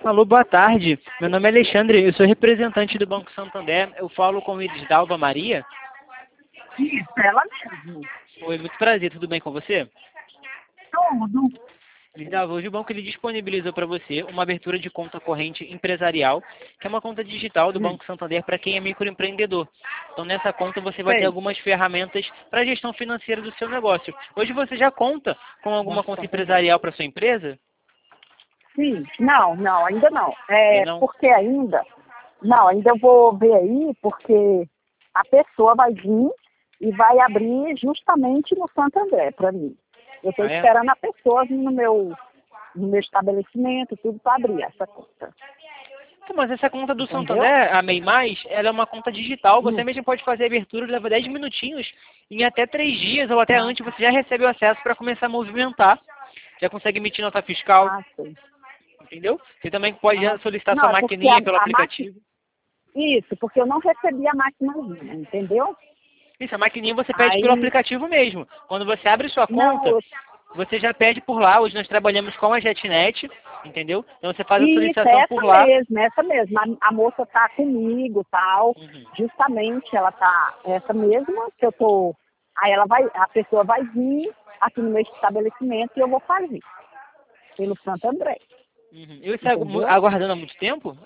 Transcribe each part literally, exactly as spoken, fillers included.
Alô, boa tarde. Meu nome é Alexandre, eu sou representante do Banco Santander. Eu falo com Irisdalva Maria. Isso, ela mesmo. Oi, muito prazer, tudo bem com você? Tudo. Irisdalva, hoje o banco ele disponibilizou para você uma abertura de conta corrente empresarial, que é uma conta digital do Hum. Banco Santander para quem é microempreendedor. Então, nessa conta você vai ter Sei. algumas ferramentas para a gestão financeira do seu negócio. Hoje você já conta com alguma Banco conta Santander. empresarial para sua empresa? Sim, não, não, ainda não. Ainda É, não? porque ainda, não, ainda eu vou ver aí, porque a pessoa vai vir e vai abrir justamente no Santo André para mim. Eu estou Ah, é? esperando a pessoa vir no meu, no meu estabelecimento, tudo para abrir essa conta. Então, mas essa conta do Entendeu? Santander, a MEI Mais, ela é uma conta digital. Você Hum. mesmo pode fazer a abertura, leva dez minutinhos. Em até três dias ou até Ah, antes você já recebe o acesso para começar a movimentar. Já consegue emitir nota fiscal, ah, sei. entendeu? Você também pode já Ah, solicitar sua não, é porque a, maquininha pelo a máquina. aplicativo. Isso, porque eu não recebi a maquinazinha, entendeu? Isso, a maquininha você pede pelo Aí, aplicativo mesmo. Quando você abre sua não, conta, eu você já pede por lá. Hoje nós trabalhamos com a JetNet, entendeu? Então você faz a isso, solicitação essa por lá. mesmo, essa mesmo. A, a moça tá comigo, tal. Uhum. Justamente ela tá, essa mesma que eu tô. Aí ela vai, a pessoa vai vir aqui no meu estabelecimento e eu vou fazer pelo Santo André, Uhum. E você agu- entendeu? aguardando há muito tempo?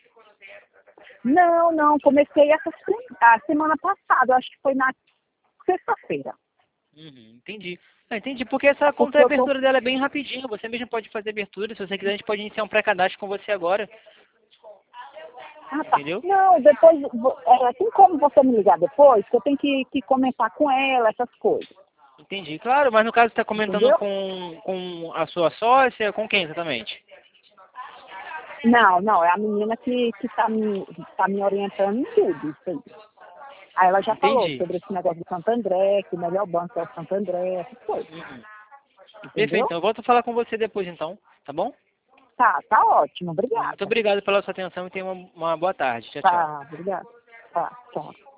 Não, não, comecei essa se- a semana passada, eu acho que foi na sexta-feira. Uhum, entendi. Ah, entendi, porque essa É conta, porque a eu tô. abertura dela é bem rapidinho. Você mesmo pode fazer abertura. Se você quiser, a gente pode iniciar um pré-cadastro com você agora. Ah, tá. Entendeu? Não, depois, vo- é, tem como você me ligar depois, que eu tenho que, que comentar com ela essas coisas, Entendi. Claro, mas no caso você está comentando entendeu? com, com a sua sócia, com quem exatamente? Não, não, é a menina que, que tá, me, tá me orientando em tudo isso aí. Aí ela já falou Entendi. sobre esse negócio do Santo André, que o melhor banco é o Santo André, essas coisas, Uhum. Perfeito, entendeu? então eu volto a falar com você depois então, tá bom? Tá, tá ótimo, Muito obrigada. obrigado pela sua atenção e tenha uma, uma boa tarde. Tchau, tchau. Tá, obrigada. Tá, tchau.